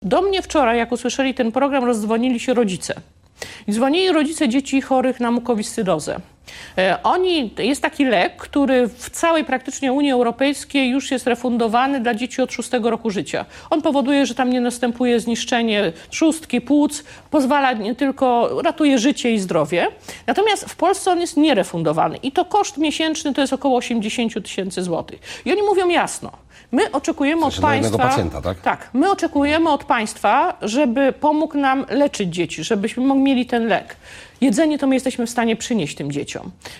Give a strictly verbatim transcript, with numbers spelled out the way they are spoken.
Do mnie wczoraj, jak usłyszeli ten program, rozdzwonili się rodzice. I dzwonili rodzice dzieci chorych na mukowiscydozę. Oni, jest taki lek, który w całej praktycznie Unii Europejskiej już jest refundowany dla dzieci od szóstego roku życia. On powoduje, że tam nie następuje zniszczenie trzustki, płuc, pozwala nie tylko, ratuje życie i zdrowie. Natomiast w Polsce on jest nierefundowany i to koszt miesięczny to jest około osiemdziesiąt tysięcy złotych. I oni mówią jasno, my oczekujemy od państwa, pacjenta, tak? tak, my oczekujemy od państwa, żeby pomógł nam leczyć dzieci, żebyśmy mieli ten lek. Jedzenie to my jesteśmy w stanie przynieść tym dzieciom.